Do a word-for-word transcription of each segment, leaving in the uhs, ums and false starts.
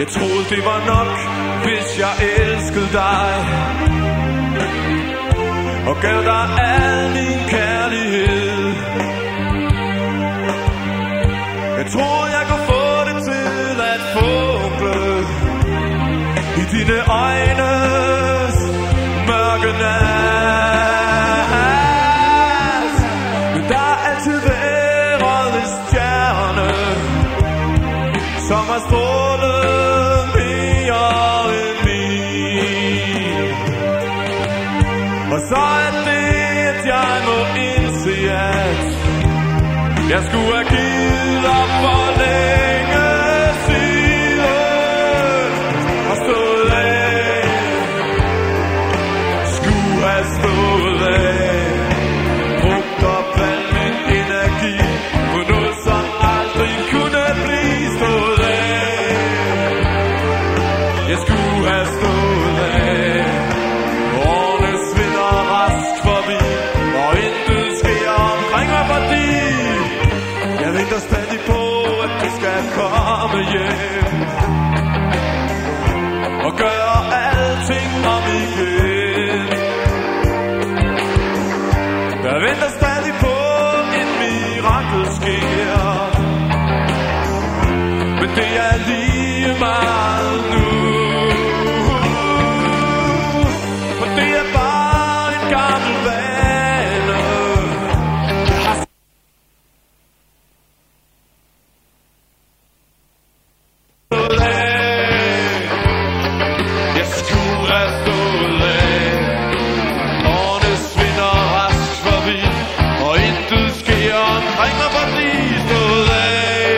troede det var nok, hvis jeg elskede dig og gav dig al min kærlighed. Jeg troede jeg kunne få det til at fugle i dine øjnes mørke nat. Men der er altid været en stjerne, som har strålet mere end min. Og så er det, at jeg må indse, at jeg skulle have givet op for længe siden og stået af. Skulle have stået af, brugt op al min energi på noget, som aldrig kunne blive stået af. Jeg skulle have stået af. Årene svinder rask forbi, og intet sker omkring mig, fordi jeg venter stadig på, at du skal komme hjem og gøre alting om igen. Jeg venter stadig på, et mirakel sker, men det er lige meget nu. For det er bare en gammel vane. Jeg skulle have stået af. Årene svinder rask forbi, og intet sker omkring mig, fordi stået af.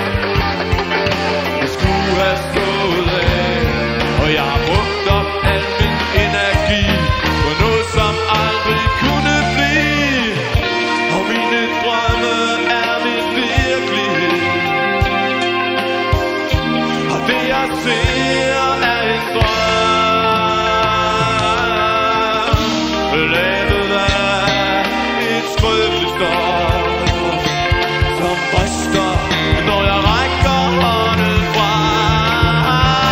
Jeg skulle have stået af, og jeg har brugt op al min energi på noget, som aldrig kunne blive. Og mine drømme er min virkelighed, og det jeg ser er en drøm, lavet af et skrøbeligt stof, som brister, når jeg rækker hånden frem.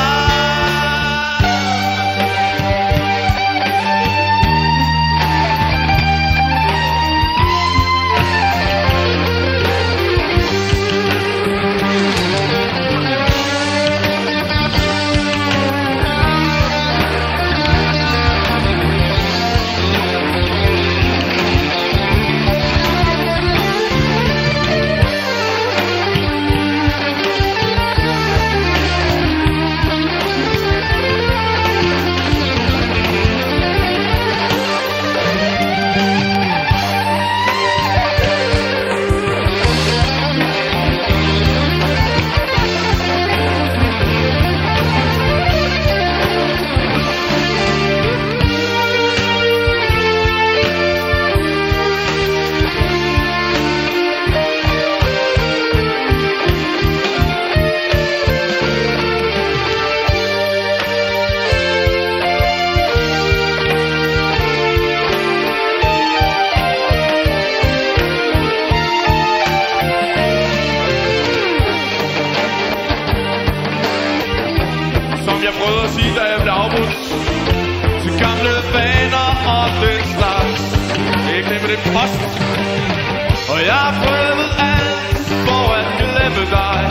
Som jeg prøvede at sige, da jeg blev afbrudt til gamle vaner og den slags. Ikke nemlig det post. Og jeg har prøvet alt for at glemme dig,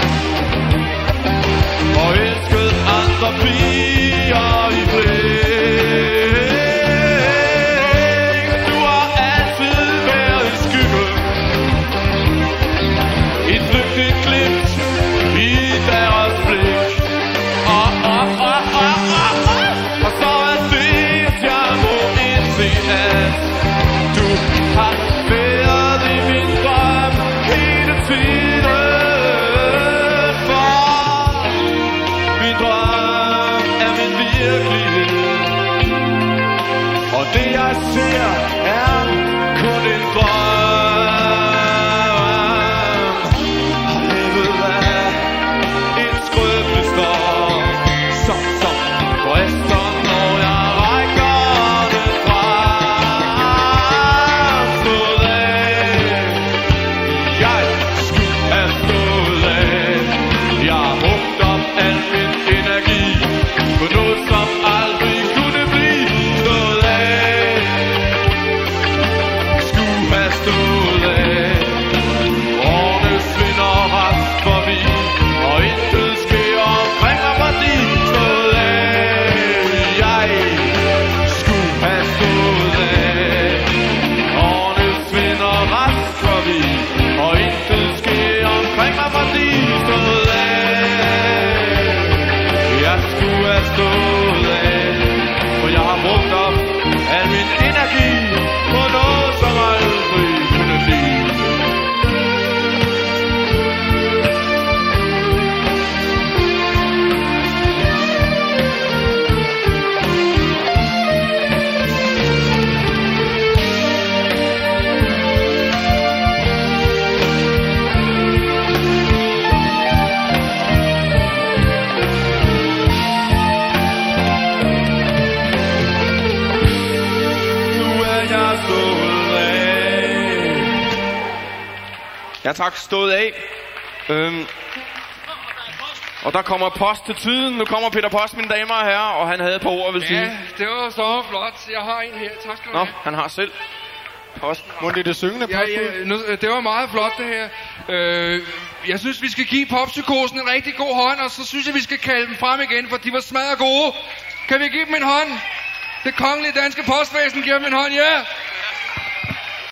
og elsket andre piger i blik. Du har altid været i skygge, et flygtigt glimt i deres blik. Og, og, og, og, og, og. Og så er det, at jeg må indse, at du har været i min drøm hele tiden. For min drøm er min virkelighed, og det jeg ser er kun en drøm. Og levet af et skrøbeligt stof, som som brister, når jeg rækker det frem. Stået af, jeg skulle have stået af. Jeg har brugt op al min energi Ja tak, stået af. Øhm. Og der kommer post til tiden. Nu kommer Peter Post, mine damer og herrer, og han havde et par ord ved siden. Ja, det var så flot. Jeg har en her. Tak skal du Nå, have. han har selv. Post. Må det det syngende Ja, ja, nu, det var meget flot det her. Øh, jeg synes, vi skal give Poppsykosen en rigtig god hånd, og så synes jeg, vi skal kalde dem frem igen, for de var smadret gode. Kan vi give dem en hånd? Det kongelige danske postvæsen giver dem en hånd, ja! Yeah.